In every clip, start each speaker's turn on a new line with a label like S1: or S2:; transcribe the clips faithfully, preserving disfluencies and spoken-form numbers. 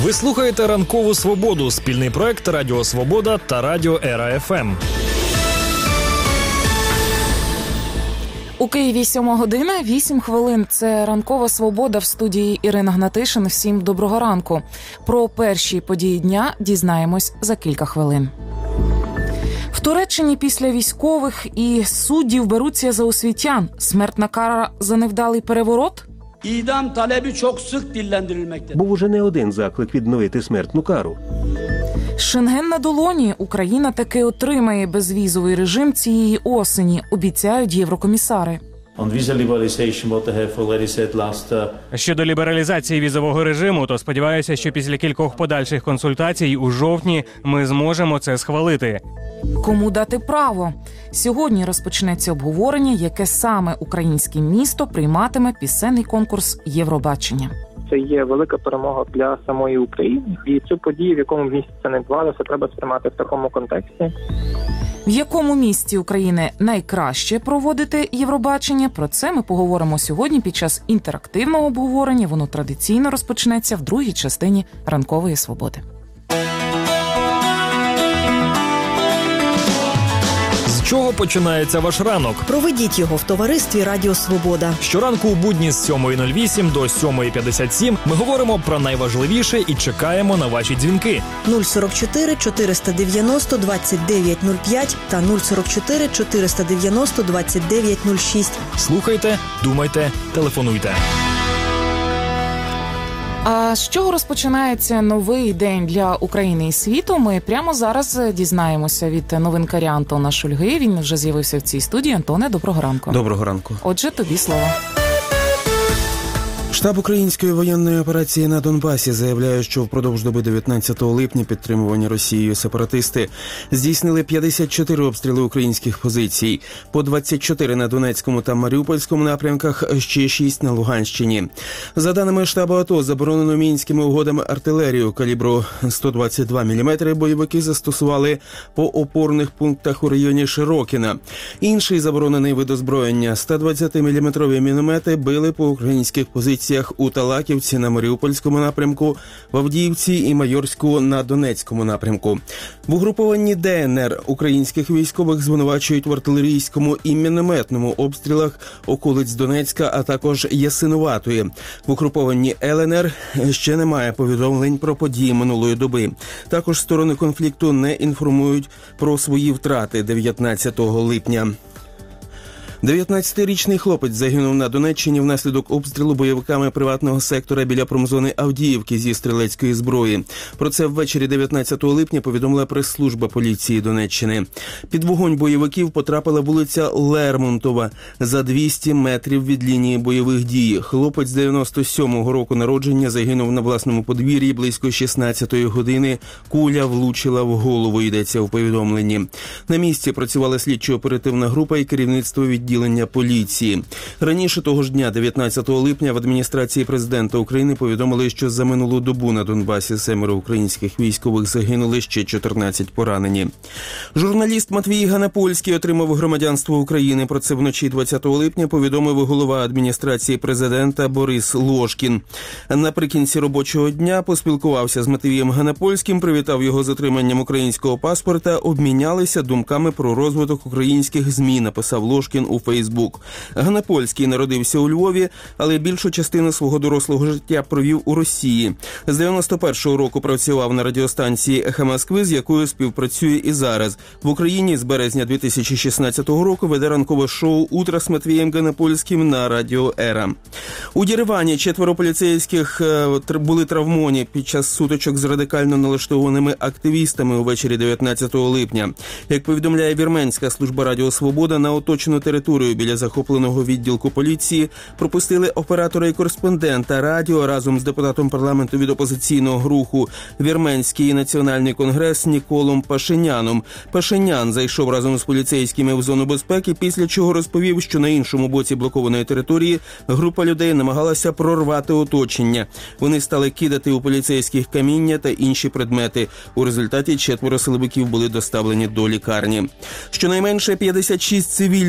S1: Ви слухаєте «Ранкову свободу» – спільний проект Радіо Свобода та Радіо Ера еф ем.
S2: У Києві сьома година, вісім хвилин. Це «Ранкова свобода» в студії Ірина Гнатишин. Всім доброго ранку. Про перші події дня дізнаємось за кілька хвилин. В Туреччині після військових і суддів беруться за освітян. Смертна кара за невдалий переворот?
S3: İdam talebi çok sık dillendirilmektedir.
S4: Був уже не один заклик відновити смертну кару.
S2: Шенген на долоні. Україна таки отримає безвізовий режим цієї осені, обіцяють єврокомісари.
S5: Щодо лібералізації візового режиму, то сподіваюся, що після кількох подальших консультацій у жовтні ми зможемо це схвалити.
S2: Кому дати право? Сьогодні розпочнеться обговорення, яке саме українське місто прийматиме пісенний конкурс Євробачення.
S6: Це є велика перемога для самої України. І цю подію, в якому місці це не відбувалося, треба сприймати в такому контексті.
S2: В якому місті України найкраще проводити Євробачення? Про це ми поговоримо сьогодні під час інтерактивного обговорення. Воно традиційно розпочнеться в другій частині «Ранкової свободи».
S1: З чого починається ваш ранок?
S7: Проведіть його в товаристві Радіо Свобода.
S1: Щоранку у будні з сьомої нуль вісім до сьомої п'ятдесят сім ми говоримо про найважливіше і чекаємо на ваші дзвінки.
S7: нуль сорок чотири чотириста дев'яносто двадцять дев'ять нуль п'ять та нуль сорок чотири чотириста дев'яносто двадцять дев'ять нуль шість.
S1: Слухайте, думайте, телефонуйте.
S2: А з чого розпочинається новий день для України і світу? Ми прямо зараз дізнаємося від новинкаря Антона Шульги. Він вже з'явився в цій студії. Антоне, доброго ранку.
S8: Доброго ранку.
S2: Отже, тобі слово.
S8: Штаб української воєнної операції на Донбасі заявляє, що впродовж доби дев'ятнадцятого липня підтримувані Росією сепаратисти здійснили п'ятдесят чотири обстріли українських позицій, по двадцять чотири на Донецькому та Маріупольському напрямках, ще шість на Луганщині. За даними штабу АТО, заборонено мінськими угодами артилерію калібру сто двадцять два міліметри бойовики застосували по опорних пунктах у районі Широкіна. Інший заборонений вид озброєння – сто двадцятиміліметрові міномети били по українських позиціях у Талаківці на Маріупольському напрямку, в Авдіївці і Майорську на Донецькому напрямку. В угрупованні Де Ен Ер українських військових звинувачують в артилерійському і мінометному обстрілах околиць Донецька, а також Ясинуватої. В угрупованні Ел Ен Ер ще немає повідомлень про події минулої доби. Також сторони конфлікту не інформують про свої втрати дев'ятнадцятого липня. дев'ятнадцятирічний хлопець загинув на Донеччині внаслідок обстрілу бойовиками приватного сектора біля промзони Авдіївки зі стрілецької зброї. Про це ввечері дев'ятнадцятого липня повідомила прес-служба поліції Донеччини. Під вогонь бойовиків потрапила вулиця Лермонтова за двісті метрів від лінії бойових дій. Хлопець дев'яносто сьомого року народження загинув на власному подвір'ї близько шістнадцятої години. Куля влучила в голову, йдеться в повідомленні. На місці працювала слідчо-оперативна група і керівництво відділення відділення поліції. Раніше того ж дня, дев'ятнадцятого липня, в адміністрації президента України повідомили, що за минулу добу на Донбасі семеро українських військових загинули, ще чотирнадцять поранені. Журналіст Матвій Ганапольський отримав громадянство України. Про це вночі двадцятого липня повідомив голова адміністрації президента Борис Лошкін. Наприкінці робочого дня поспілкувався з Матвієм Ганапольським, привітав його з отриманням українського паспорта, обмінялися думками про розвиток українських ЗМІ, написав Лошкін у Фейсбук. Ганапольський народився у Львові, але більшу частину свого дорослого життя провів у Росії. З дев'яносто першого року працював на радіостанції «Ехо Москви», з якою співпрацює і зараз. В Україні з березня дві тисячі шістнадцятого року веде ранкове шоу «Утро з Матвієм Ганапольським» на Радіо Ера. У Єревані четверо поліцейських були травмовані під час сутичок з радикально налаштованими активістами увечері дев'ятнадцятого липня. Як повідомляє вірменська служба Радіо Свобода, на оточену територію біля захопленого відділку поліції пропустили оператора і кореспондента радіо разом з депутатом парламенту від опозиційного руху «Вірменський національний конгрес» Ніколом Пашиняном. Пашинян зайшов разом з поліцейськими в зону безпеки, після чого розповів, що на іншому боці блокованої території група людей намагалася прорвати оточення. Вони стали кидати у поліцейських каміння та інші предмети. У результаті четверо силовиків були доставлені до лікарні. Щонайменше п'ятдесят шість цивільних загинули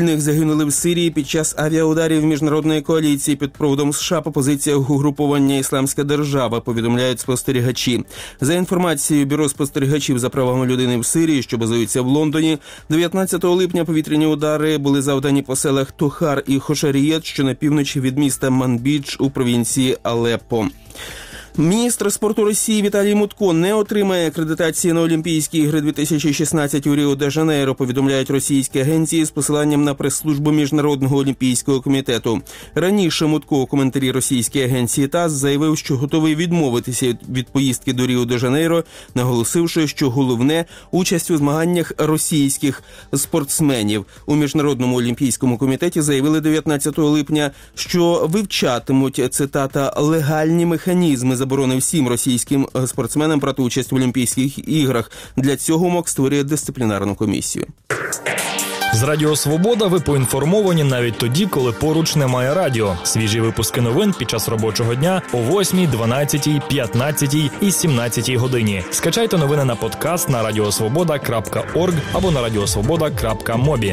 S8: загинули в Сирії під час авіаударів міжнародної коаліції під проводом США по позиціях угрупування «Ісламська держава», повідомляють спостерігачі. За інформацією Бюро спостерігачів за правами людини в Сирії, що базується в Лондоні, дев'ятнадцятого липня повітряні удари були завдані по селах Тухар і Хошарієт, що на півночі від міста Манбідж у провінції Алеппо. Міністр спорту Росії Віталій Мутко не отримає акредитації на Олімпійські ігри дві тисячі шістнадцять у Ріо-де-Жанейро, повідомляють російські агенції з посиланням на прес-службу Міжнародного олімпійського комітету. Раніше Мутко у коментарі російської агенції ТАСС заявив, що готовий відмовитися від поїздки до Ріо-де-Жанейро, наголосивши, що головне – участь у змаганнях російських спортсменів. У Міжнародному олімпійському комітеті заявили дев'ятнадцятого липня, що вивчатимуть, цитата, «легальні механізми заборони всім російським спортсменам брати участь в Олімпійських іграх. Для цього МОК створює дисциплінарну комісію».
S1: З Радіо Свобода ви поінформовані навіть тоді, коли поруч немає радіо. Свіжі випуски новин під час робочого дня о восьмій, дванадцятій, п'ятнадцятій і сімнадцятій годині. Скачайте новини на подкаст на радіосвобода крапка орг або на радіосвобода крапка мобі.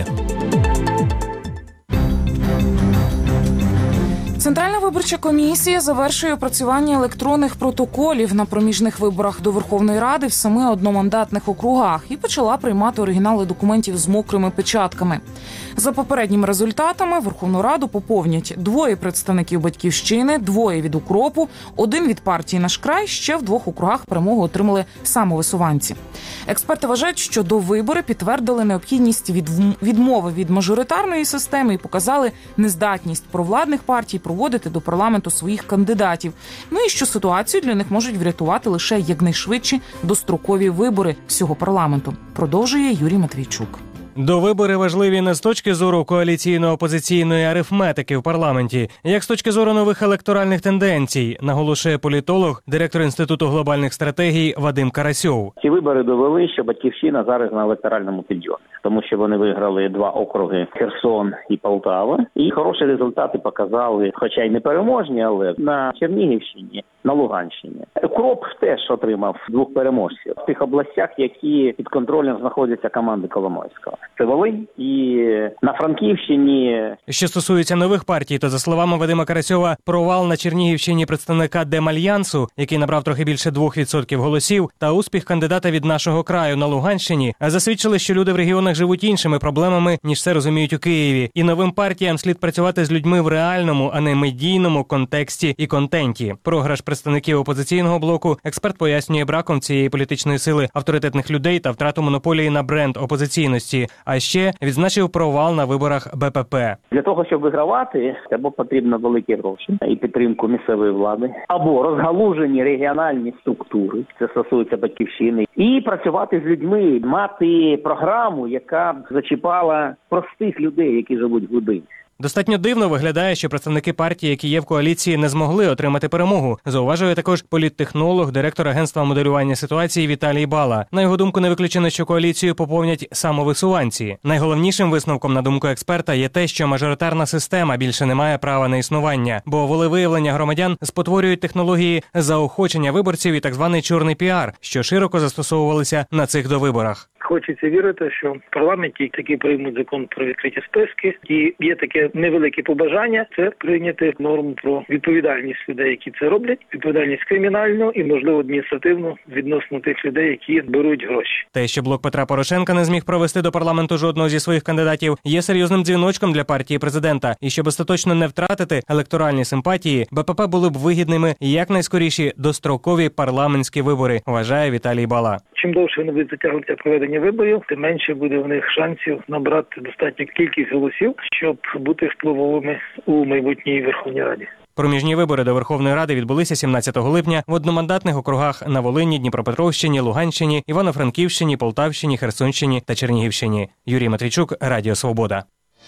S2: Центральна виборча комісія завершує опрацювання електронних протоколів на проміжних виборах до Верховної Ради в семи одномандатних округах і почала приймати оригінали документів з мокрими печатками. За попередніми результатами Верховну Раду поповнять двоє представників «Батьківщини», двоє від «Укропу», один від партії «Наш край», ще в двох округах перемогу отримали самовисуванці. Експерти вважають, що до вибори підтвердили необхідність відмови від мажоритарної системи і показали нездатність провладних партій проводити до парламенту своїх кандидатів. Ну і що ситуацію для них можуть врятувати лише якнайшвидші дострокові вибори всього парламенту. Продовжує Юрій Матвійчук.
S5: Довибори важливі не з точки зору коаліційно-опозиційної арифметики в парламенті, як з точки зору нових електоральних тенденцій, наголошує політолог, директор Інституту глобальних стратегій Вадим Карасьов.
S9: Ці вибори довели, що «Батьківщина» зараз на електоральному підйомі, тому що вони виграли два округи – Херсон і Полтава, і хороші результати показали, хоча й не переможні, але на Чернігівщині, на Луганщині. УКРОП теж отримав двох переможців в тих областях, які під контролем знаходяться команди Коломойського. Це Волинь і на Франківщині.
S5: Що стосується нових партій, то за словами Вадима Карасьова, провал на Чернігівщині представника Демальянсу, який набрав трохи більше двох відсотків голосів, та успіх кандидата від «Нашого краю» на Луганщині засвідчили, що люди в регіонах живуть іншими проблемами, ніж це розуміють у Києві. І новим партіям слід працювати з людьми в реальному, а не медійному контексті і контенті. Програш представників опозиційного блоку експерт пояснює браком цієї політичної сили авторитетних людей та втрату монополії на бренд опозиційності. А ще відзначив провал на виборах БПП.
S9: Для того, щоб вигравати, або потрібно великі гроші і підтримку місцевої влади, або розгалужені регіональні структури, це стосується «Батьківщини, і працювати з людьми, мати програму, яка зачіпала простих людей, які живуть в глибині.
S5: Достатньо дивно виглядає, що представники партії, які є в коаліції, не змогли отримати перемогу. Зауважує також політтехнолог, директор агентства моделювання ситуації Віталій Бала. На його думку, не виключено, що коаліцію поповнять самовисуванці. Найголовнішим висновком, на думку експерта, є те, що мажоритарна система більше не має права на існування, бо волевиявлення громадян спотворюють технології заохочення виборців і так званий чорний піар, що широко застосовувалися на цих довиборах.
S10: Хочеться вірити, що в парламенті таки приймуть закон про відкриті списки, і є таке невелике побажання – це прийняти норму про відповідальність людей, які це роблять, відповідальність кримінальну і, можливо, адміністративну відносно тих людей, які беруть гроші.
S5: Те, що блок Петра Порошенка не зміг провести до парламенту жодного зі своїх кандидатів, є серйозним дзвіночком для партії президента. І щоб остаточно не втратити електоральні симпатії, БПП були б вигідними якнайскоріші дострокові парламентські вибори, вважає Віталій Бала.
S10: Чим довше вони будуть затягувати проведення виборів, тим менше буде в них шансів набрати достатню кількість голосів, щоб бути впливовими у майбутній Верховній Раді.
S5: Проміжні вибори до Верховної Ради відбулися сімнадцятого липня в одномандатних округах на Волині, Дніпропетровщині, Луганщині, Івано-Франківщині, Полтавщині, Херсонщині та Чернігівщині. Юрій Матвійчук, Радіо Свобода.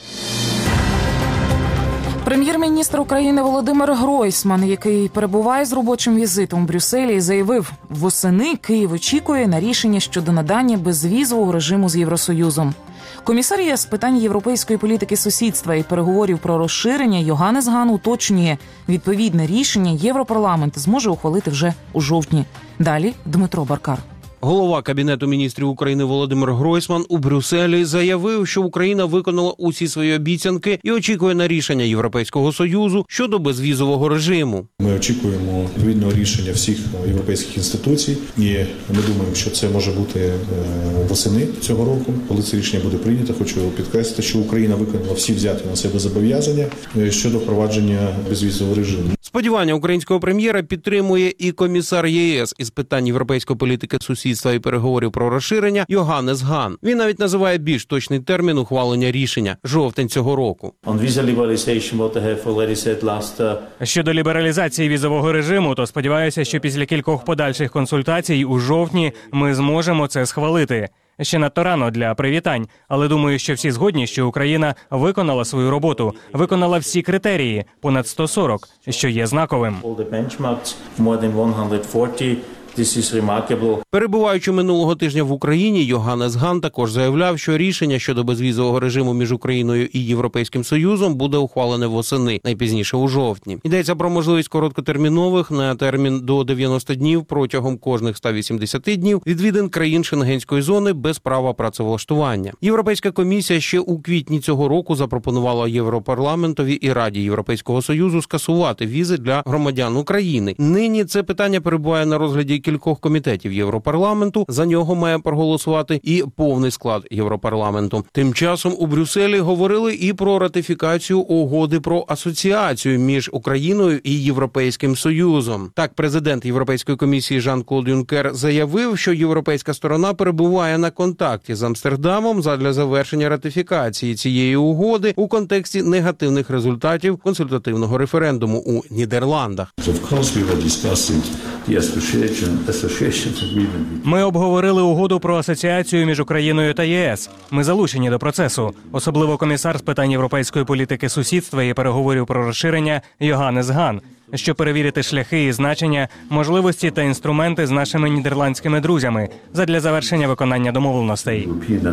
S2: Прем'єр-міністр України Володимир Гройсман, який перебуває з робочим візитом в Брюсселі, заявив, восени Київ очікує на рішення щодо надання безвізового режиму з Євросоюзом. Комісарія з питань європейської політики сусідства і переговорів про розширення Йоганнес Ган уточнює, відповідне рішення Європарламент зможе ухвалити вже у жовтні. Далі Дмитро Баркар.
S11: Голова Кабінету міністрів України Володимир Гройсман у Брюсселі заявив, що Україна виконала усі свої обіцянки і очікує на рішення Європейського Союзу щодо безвізового режиму.
S12: Ми очікуємо відповідного рішення всіх європейських інституцій, і ми думаємо, що це може бути восени цього року. Коли це рішення буде прийнято, хочу підкреслити, що Україна виконала всі взяті на себе зобов'язання щодо впровадження безвізового режиму.
S11: Сподівання українського прем'єра підтримує і комісар ЄС із питань європейської політики, сусідства і переговорів про розширення Йоханнес Ган. Він навіть називає більш точний термін ухвалення рішення – жовтень цього року.
S5: Щодо лібералізації візового режиму, то сподіваюся, що після кількох подальших консультацій у жовтні ми зможемо це схвалити. Ще надто рано для привітань, але думаю, що всі згодні, що Україна виконала свою роботу, виконала всі критерії, понад сто сорок, що є знаковим.
S11: Перебуваючи минулого тижня в Україні, Йоханнес Ган також заявляв, що рішення щодо безвізового режиму між Україною і Європейським Союзом буде ухвалене восени, найпізніше у жовтні. Йдеться про можливість короткотермінових на термін до дев'яноста днів протягом кожних ста вісімдесяти днів відвідин країн Шенгенської зони без права працевлаштування. Європейська комісія ще у квітні цього року запропонувала Європарламентові і Раді Європейського Союзу скасувати візи для громадян України. Нині це питання перебуває на розгляді кількох комітетів Європарламенту. За нього має проголосувати і повний склад Європарламенту. Тим часом у Брюсселі говорили і про ратифікацію угоди про асоціацію між Україною і Європейським Союзом. Так, президент Європейської комісії Жан-Клод Юнкер заявив, що європейська сторона перебуває на контакті з Амстердамом задля завершення ратифікації цієї угоди у контексті негативних результатів консультативного референдуму у Нідерландах.
S5: Ми обговорили угоду про асоціацію між Україною та ЄС. Ми залучені до процесу. Особливо комісар з питань європейської політики сусідства і переговорів про розширення Йоханнес Ган, щоб перевірити шляхи і значення, можливості та інструменти з нашими нідерландськими друзями задля завершення виконання домовленостей.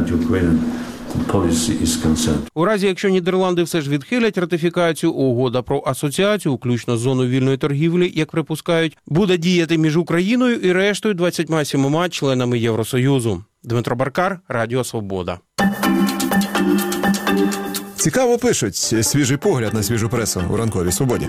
S11: У разі, якщо Нідерланди все ж відхилять ратифікацію, угода про асоціацію, включно з зоною вільної торгівлі, як припускають, буде діяти між Україною і рештою двадцятьма сімома членами Євросоюзу. Дмитро Баркар, Радіо Свобода.
S13: Цікаво пишуть. Свіжий погляд на свіжу пресу у ранковій Свободі.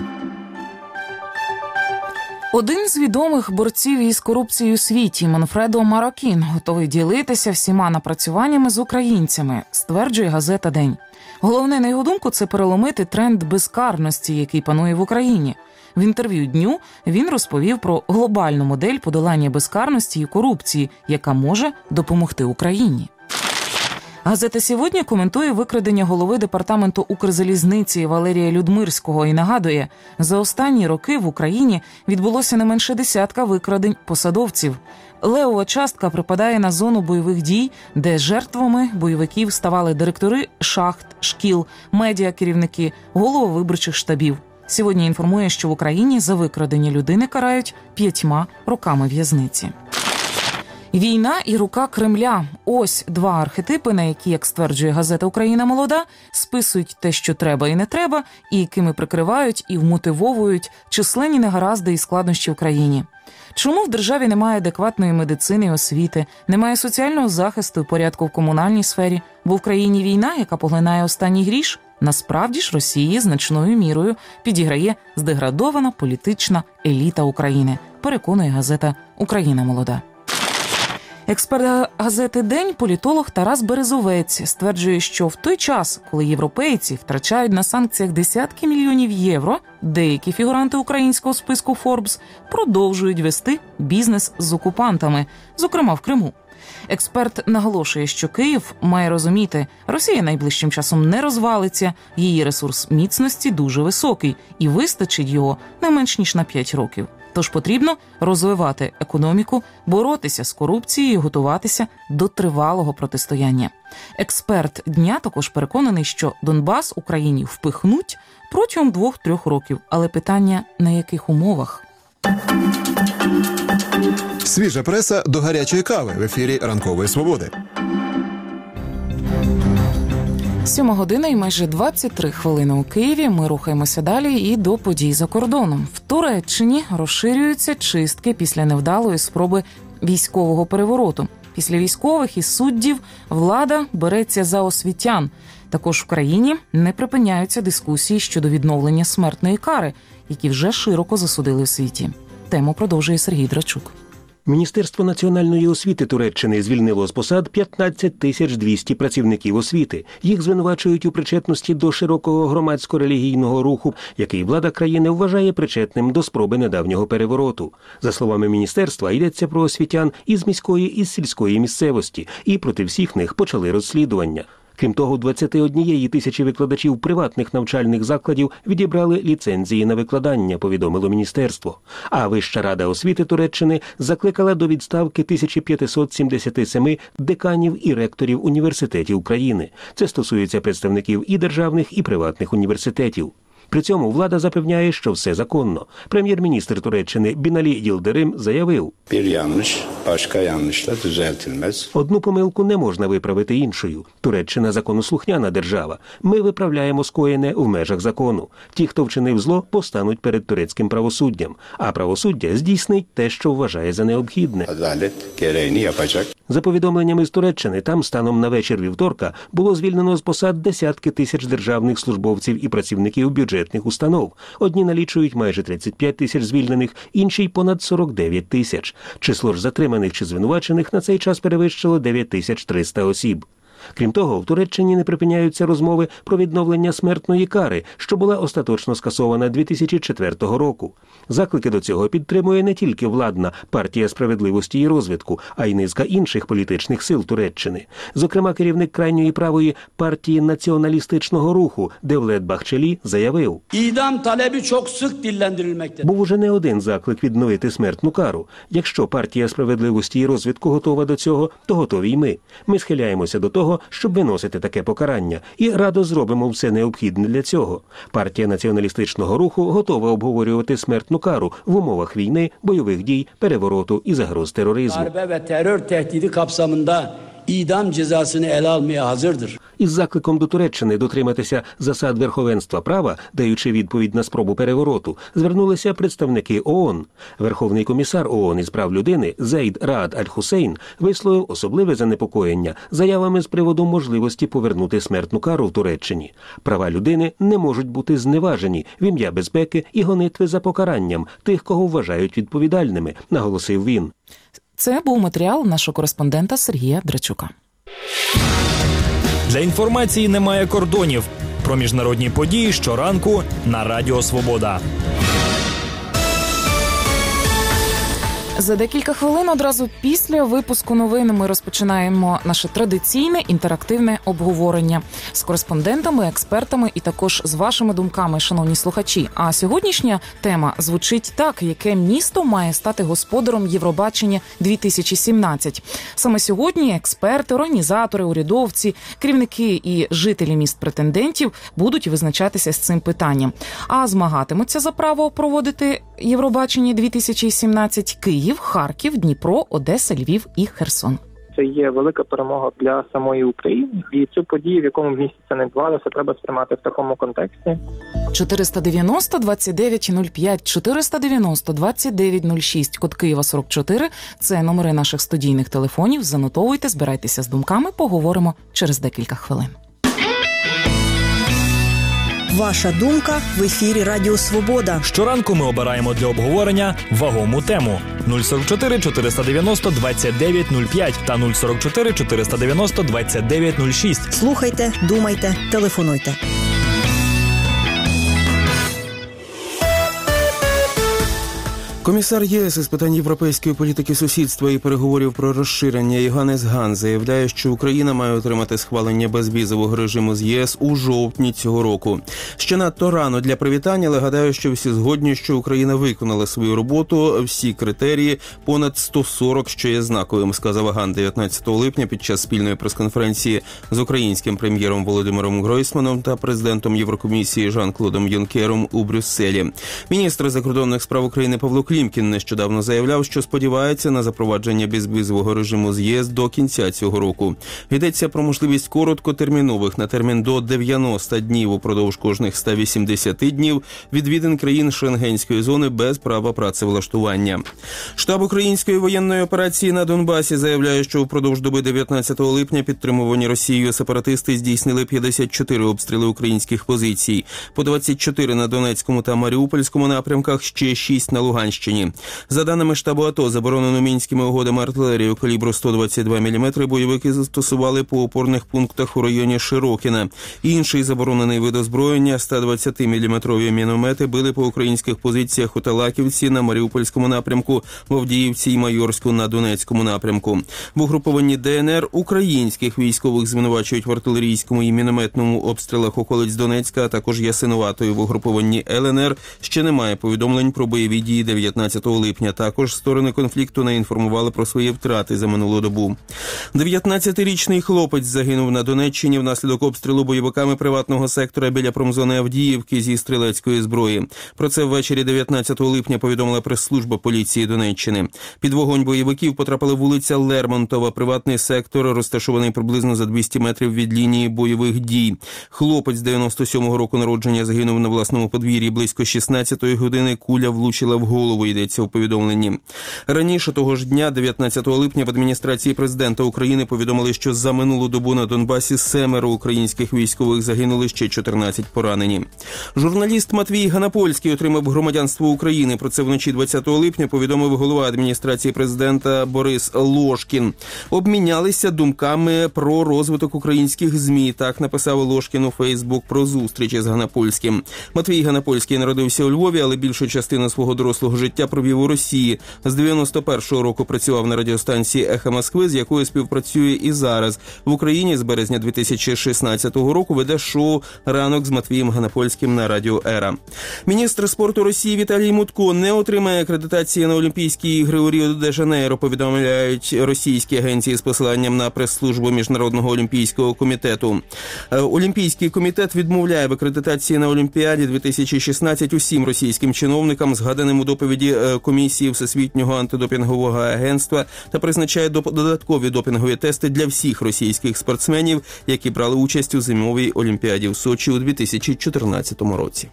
S2: Один з відомих борців із корупцією у світі, Манфредо Марокін, готовий ділитися всіма напрацюваннями з українцями, стверджує газета «День». Головне, на його думку, це переломити тренд безкарності, який панує в Україні. В інтерв'ю «Дню» він розповів про глобальну модель подолання безкарності і корупції, яка може допомогти Україні. Газета «Сьогодні» коментує викрадення голови департаменту Укрзалізниці Валерія Людмирського і нагадує, за останні роки в Україні відбулося не менше десятка викрадень посадовців. Левова частка припадає на зону бойових дій, де жертвами бойовиків ставали директори шахт, шкіл, медіа-керівники, голови виборчих штабів. «Сьогодні» інформує, що в Україні за викрадення людини карають п'ятьма роками в'язниці. Війна і рука Кремля – ось два архетипи, на які, як стверджує газета «Україна молода», списують те, що треба і не треба, і якими прикривають і вмотивовують численні негаразди і складнощі в країні. Чому в державі немає адекватної медицини і освіти, немає соціального захисту і порядку в комунальній сфері, бо в країні війна, яка поглинає останній гріш? Насправді ж Росії значною мірою підіграє здеградована політична еліта України, переконує газета «Україна молода». Експерт газети «День», політолог Тарас Березовець, стверджує, що в той час, коли європейці втрачають на санкціях десятки мільйонів євро, деякі фігуранти українського списку Forbes продовжують вести бізнес з окупантами, зокрема в Криму. Експерт наголошує, що Київ має розуміти, Росія найближчим часом не розвалиться, її ресурс міцності дуже високий і вистачить його не менш ніж на п'ять років. Тож потрібно розвивати економіку, боротися з корупцією і готуватися до тривалого протистояння. Експерт дня також переконаний, що Донбас Україні впихнуть протягом двох-трьох років. Але питання – на яких умовах?
S13: Свіжа преса до гарячої кави в ефірі Ранкової Свободи.
S2: Сьома година і майже двадцять три хвилини у Києві. Ми рухаємося далі і до подій за кордоном. В Туреччині розширюються чистки після невдалої спроби військового перевороту. Після військових і суддів влада береться за освітян. Також в країні не припиняються дискусії щодо відновлення смертної кари, які вже широко засудили в світі. Тему продовжує Сергій Драчук.
S4: Міністерство національної освіти Туреччини звільнило з посад п'ятнадцять тисяч двісті працівників освіти. Їх звинувачують у причетності до широкого громадсько-релігійного руху, який влада країни вважає причетним до спроби недавнього перевороту. За словами міністерства, йдеться про освітян із міської і сільської місцевості, і проти всіх них почали розслідування. Крім того, двадцять однієї тисячі викладачів приватних навчальних закладів відібрали ліцензії на викладання, повідомило міністерство. А Вища рада освіти Туреччини закликала до відставки тисяча п'ятсот сімдесят сім деканів і ректорів університетів країни. Це стосується представників і державних, і приватних університетів. При цьому влада запевняє, що все законно. Прем'єр-міністр Туреччини Біналі Йилдирим заявив: «Одну помилку не можна виправити іншою. Туреччина – законослухняна держава. Ми виправляємо скоєне в межах закону. Ті, хто вчинив зло, постануть перед турецьким правосуддям. А правосуддя здійснить те, що вважає за необхідне». За повідомленнями з Туреччини, там станом на вечір вівторка було звільнено з посад десятки тисяч державних службовців і працівників бюджетних установ. Одні налічують майже тридцять п'ять тисяч звільнених, інші – понад сорок дев'ять тисяч. Число ж затриманих чи звинувачених на цей час перевищило дев'ять тисяч триста осіб. Крім того, в Туреччині не припиняються розмови про відновлення смертної кари, що була остаточно скасована дві тисячі четвертого року. Заклики до цього підтримує не тільки владна партія справедливості і розвитку, а й низка інших політичних сил Туреччини. Зокрема, керівник крайньої правої партії націоналістичного руху Девлет Бахчелі заявив:
S3: İdam talebi çok sık dillendirilmektedir.
S4: Був уже не один заклик відновити смертну кару. Якщо партія справедливості і розвитку готова до цього, то готові й ми. Ми схиляємося до того, щоб виносити таке покарання, і радо зробимо все необхідне для цього. Партія націоналістичного руху готова обговорювати смертну кару в умовах війни, бойових дій, перевороту і загроз тероризму.
S3: Darbe ve terör tehdidi kapsamında idam cezasını ele almaya hazırdır.
S4: Із закликом до Туреччини дотриматися засад верховенства права, даючи відповідь на спробу перевороту, звернулися представники ООН. Верховний комісар ООН із прав людини Зейд Раад Аль-Хусейн висловив особливе занепокоєння заявами з приводу можливості повернути смертну кару в Туреччині. Права людини не можуть бути зневажені в ім'я безпеки і гонитви за покаранням тих, кого вважають відповідальними, наголосив він.
S2: Це був матеріал нашого кореспондента Сергія Драчука.
S1: Для інформації немає кордонів. Про міжнародні події щоранку на Радіо Свобода.
S2: За декілька хвилин одразу після випуску новин ми розпочинаємо наше традиційне інтерактивне обговорення з кореспондентами, експертами і також з вашими думками, шановні слухачі. А сьогоднішня тема звучить так: яке місто має стати господаром Євробачення дві тисячі сімнадцять. Саме сьогодні експерти, організатори, урядовці, керівники і жителі міст-претендентів будуть визначатися з цим питанням. А змагатимуться за право проводити Євробачення дві тисячі сімнадцять Київ, Харків, Дніпро, Одеса, Львів і Херсон.
S6: Це є велика перемога для самої України. І цю подію, в якому місці це не відбувалося, треба сприймати в такому контексті.
S2: чотириста дев'яносто двадцять дев'ять нуль п'ять, чотириста дев'яносто двадцять дев'ять нуль шість, код Києва сорок чотири. Це номери наших студійних телефонів. Занотовуйте, збирайтеся з думками, поговоримо через декілька хвилин.
S7: Ваша думка в ефірі Радіо Свобода.
S1: Щоранку ми обираємо для обговорення вагому тему. нуль сорок чотири чотириста дев'яносто двадцять дев'ять нуль п'ять та нуль сорок чотири чотириста дев'яносто двадцять дев'ять нуль шість.
S7: Слухайте, думайте, телефонуйте.
S8: Комісар ЄС із питань європейської політики сусідства і переговорів про розширення Йоганнес Хан заявляє, що Україна має отримати схвалення безвізового режиму з ЄС у жовтні цього року. Ще надто рано для привітання, але гадаю, що всі згодні, що Україна виконала свою роботу, всі критерії, понад сто сорок, що є знаковим, сказав Ган дев'ятнадцятого липня під час спільної прес-конференції з українським прем'єром Володимиром Гройсманом та президентом Єврокомісії Жан-Клодом Юнкером у Брюсселі. Міністр закордонних справ України Павло Клімкін Клімкін нещодавно заявляв, що сподівається на запровадження безвізового режиму з ЄС до кінця цього року. Йдеться про можливість короткотермінових на термін до дев'яносто днів упродовж кожних ста вісімдесяти днів відвідин країн Шенгенської зони без права працевлаштування. Штаб української воєнної операції на Донбасі заявляє, що впродовж доби дев'ятнадцятого липня підтримувані Росією сепаратисти здійснили п'ятдесят чотири обстріли українських позицій, по двадцять чотири на Донецькому та Маріупольському напрямках, ще шість на Луганщині. За даними штабу АТО, заборонену мінськими угодами артилерію калібру сто двадцять два міліметри бойовики застосували по опорних пунктах у районі Широкіна. Інший заборонений вид озброєння – сто двадцять міліметрові міномети били по українських позиціях у Талаківці на Маріупольському напрямку, в Авдіївці і Майорську на Донецькому напрямку. В угрупованні ДНР українських військових звинувачують в артилерійському і мінометному обстрілах околиць Донецька, а також Ясинуватої. В угрупованні ЛНР ще немає повідомлень про бойові дії дев'ятнадцятого липня. Також сторони конфлікту не інформували про свої втрати за минулу добу. дев'ятнадцятирічний хлопець загинув на Донеччині внаслідок обстрілу бойовиками приватного сектора біля промзони Авдіївки зі стрілецької зброї. Про це ввечері дев'ятнадцятого липня повідомила прес-служба поліції Донеччини. Під вогонь бойовиків потрапила вулиця Лермонтова, приватний сектор, розташований приблизно за двісті метрів від лінії бойових дій. Хлопець дев'яносто сьомого року народження загинув на власному подвір'ї. Близько шістнадцятої години куля влучила в голову, йдеться у повідомленні. Раніше того ж дня, дев'ятнадцятого липня, в адміністрації президента України повідомили, що за минулу добу на Донбасі семеро українських військових загинули, ще чотирнадцять поранені. Журналіст Матвій Ганапольський отримав громадянство України. Про це вночі двадцятого липня повідомив голова адміністрації президента Борис Лошкін. Обмінялися думками про розвиток українських ЗМІ. Так написав Лошкін у Фейсбук про зустріч із Ганапольським. Матвій Ганапольський народився у Львові, але більшу частину свого дорослого життя провів у Росії. З дев'яносто першого року працював на радіостанції «Ехо Москви», з якою співпрацює і зараз. В Україні з березня дві тисячі шістнадцятого року веде шоу «Ранок з Матвієм Ганапольським» на Радіо Ера. Міністр спорту Росії Віталій Мутко не отримає акредитації на Олімпійські ігри у Ріо-де-Жанейро, повідомляють російські агенції з посиланням на прес-службу Міжнародного олімпійського комітету. Олімпійський комітет відмовляє в акредитації на Олімпіаді дві тисячі шістнадцять усім російським чиновникам, згаданим у доповіді комісії Всесвітнього антидопінгового агентства, та призначає додаткові допінгові тести для всіх російських спортсменів, які брали участь у зимовій Олімпіаді в Сочі у дві тисячі чотирнадцятому році.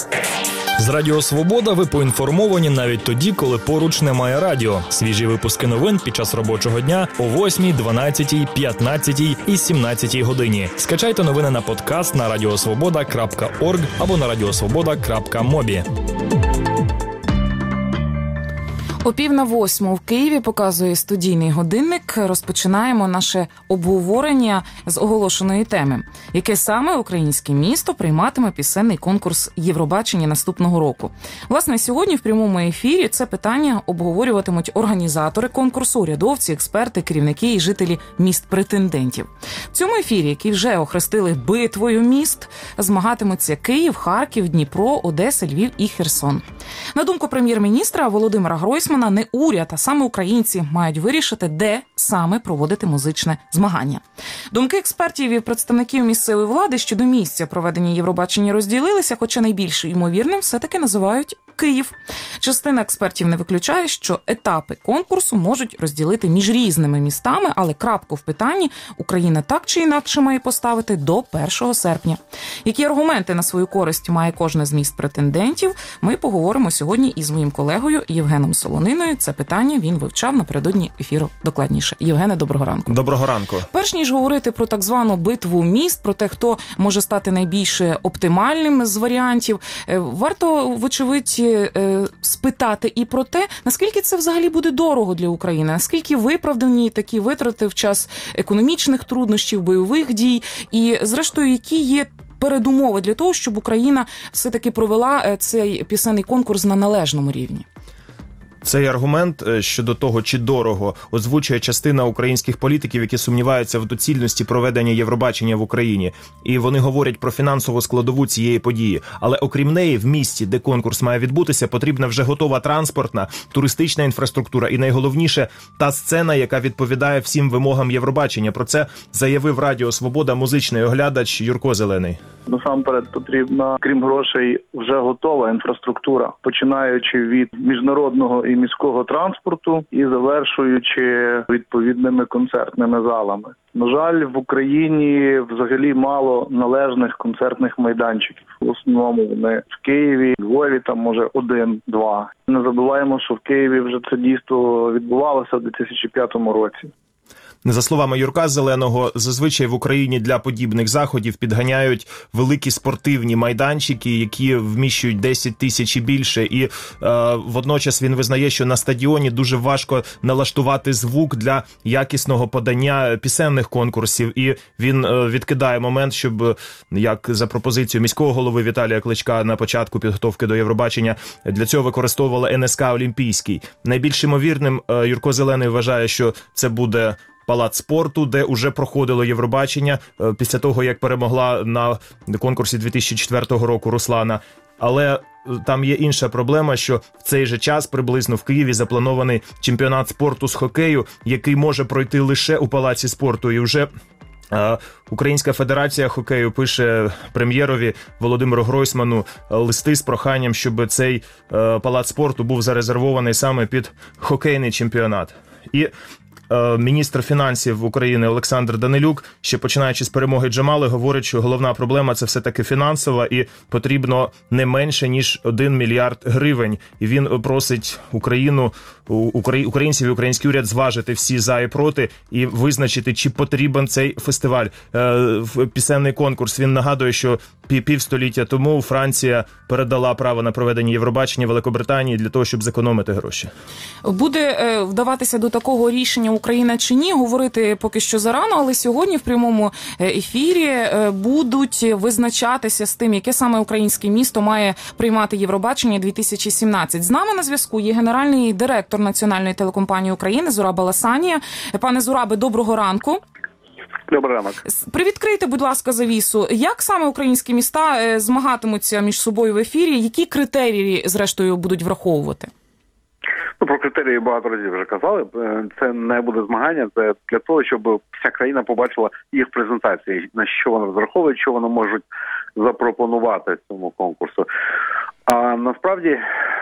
S1: З Радіо Свобода ви поінформовані навіть тоді, коли поруч немає радіо. Свіжі випуски новин під час робочого дня о восьмій, дванадцятій, п'ятнадцятій і сімнадцятій годині. Скачайте новини на подкаст на радіосвобода крапка орг або на радіосвобода крапка мобі.
S2: О пів на восьму в Києві показує студійний годинник. Розпочинаємо наше обговорення з оголошеної теми. Яке саме українське місто прийматиме пісенний конкурс Євробачення наступного року? Власне, сьогодні в прямому ефірі це питання обговорюватимуть організатори конкурсу, урядовці, експерти, керівники і жителі міст-претендентів. В цьому ефірі, який вже охрестили битвою міст, змагатимуться Київ, Харків, Дніпро, Одеса, Львів і Херсон. На думку прем'єр-міністра Володимира Гройсмана, не уряд, а саме українці мають вирішити, де саме проводити музичне змагання. Думки експертів і представників місцевої влади щодо місця проведення Євробачення розділилися, хоча найбільш ймовірним все-таки називають Київ. Частина експертів не виключає, що етапи конкурсу можуть розділити між різними містами, але крапку в питанні Україна так чи інакше має поставити до першого серпня. Які аргументи на свою користь має кожне з міст претендентів, ми поговоримо сьогодні із моїм колегою Євгеном Солониною. Це питання він вивчав напередодні ефіру докладніше. Євгене, доброго ранку.
S14: Доброго ранку.
S2: Перш ніж говорити про так звану битву міст, про те, хто може стати найбільш оптимальним з варіантів, варто, вочевидь, спитати і про те, наскільки це взагалі буде дорого для України, наскільки виправдані такі витрати в час економічних труднощів, бойових дій і, зрештою, які є передумови для того, щоб Україна все-таки провела цей пісенний конкурс на належному рівні.
S14: Цей аргумент щодо того, чи дорого, озвучує частина українських політиків, які сумніваються в доцільності проведення Євробачення в Україні. І вони говорять про фінансову складову цієї події. Але окрім неї, в місті, де конкурс має відбутися, потрібна вже готова транспортна, туристична інфраструктура і, найголовніше, та сцена, яка відповідає всім вимогам Євробачення. Про це заявив Радіо Свобода музичний оглядач Юрко Зелений.
S15: Насамперед потрібна, крім грошей, вже готова інфраструктура, починаючи від міжнародного і міського транспорту і завершуючи відповідними концертними залами. На жаль, в Україні взагалі мало належних концертних майданчиків. В основному вони в Києві, Львові, там може один-два. Не забуваємо, що в Києві вже це дійство відбувалося в дві тисячі п'ятому році.
S14: За словами Юрка Зеленого, зазвичай в Україні для подібних заходів підганяють великі спортивні майданчики, які вміщують десять тисяч і більше. І е, водночас він визнає, що на стадіоні дуже важко налаштувати звук для якісного подання пісенних конкурсів. І він е, відкидає момент, щоб, як за пропозицією міського голови Віталія Кличка на початку підготовки до Євробачення, для цього використовувала ен ес ка «Олімпійський». Найбільш ймовірним е, Юрко Зелений вважає, що це буде Палац спорту, де уже проходило Євробачення після того, як перемогла на конкурсі дві тисячі четвертого року Руслана. Але там є інша проблема, що в цей же час приблизно в Києві запланований чемпіонат спорту з хокею, який може пройти лише у Палаці спорту. І вже е, Українська федерація хокею пише прем'єрові Володимиру Гройсману листи з проханням, щоб цей е, Палац спорту був зарезервований саме під хокейний чемпіонат. І міністр фінансів України Олександр Данилюк, ще починаючи з перемоги Джамали, говорить, що головна проблема – це все-таки фінансова і потрібно не менше, ніж один мільярд гривень. І він просить Україну, українців і український уряд зважити всі за і проти і визначити, чи потрібен цей фестиваль. Пісенний конкурс, він нагадує, що півстоліття тому Франція передала право на проведення Євробачення Великобританії для того, щоб зекономити гроші.
S2: Буде вдаватися до такого рішення Україна чи ні, говорити поки що зарано, але сьогодні в прямому ефірі будуть визначатися з тим, яке саме українське місто має приймати Євробачення дві тисячі сімнадцять. З нами на зв'язку є генеральний директор Національної телекомпанії України Зураб Аласанія. Пане Зурабе, доброго ранку.
S16: Добрий ранок.
S2: Привідкрийте, будь ласка, завісу. Як саме українські міста змагатимуться між собою в ефірі? Які критерії, зрештою, будуть враховувати?
S16: Ну, про критерії багато разів вже казали. Це не буде змагання, це для того, щоб вся країна побачила їх презентації, на що вони розраховують, що вони можуть запропонувати цьому конкурсу. А насправді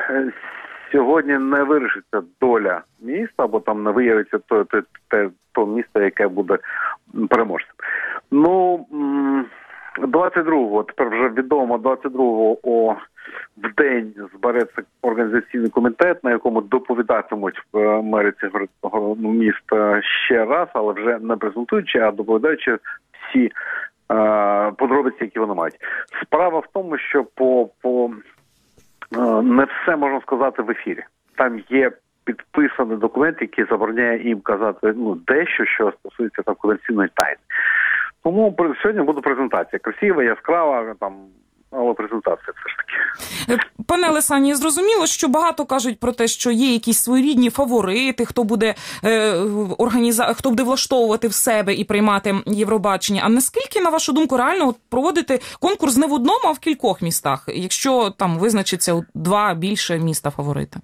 S16: сьогодні не вирішиться доля міста, або там не виявиться то, то, то, то місто, яке буде переможцем. Ну, двадцять другого, тепер вже відомо, двадцять другого о, в день збереться організаційний комітет, на якому доповідатимуть в мері цього міста ще раз, але вже не презентуючи, а доповідаючи всі е, подробиці, які вони мають. Справа в тому, що по, по е, не все можна сказати в ефірі. Там є підписаний документ, який забороняє їм казати ну, дещо, що стосується там конфіденційної тайни. Тому сьогодні буде презентація. Красива, яскрава, там, але презентація все ж таки.
S2: Пане Аласанія, зрозуміло, що багато кажуть про те, що є якісь своєрідні фаворити, хто буде е, організа... хто буде влаштовувати в себе і приймати Євробачення. А наскільки, на вашу думку, реально проводити конкурс не в одному, а в кількох містах, якщо там визначиться два більше міста фаворита?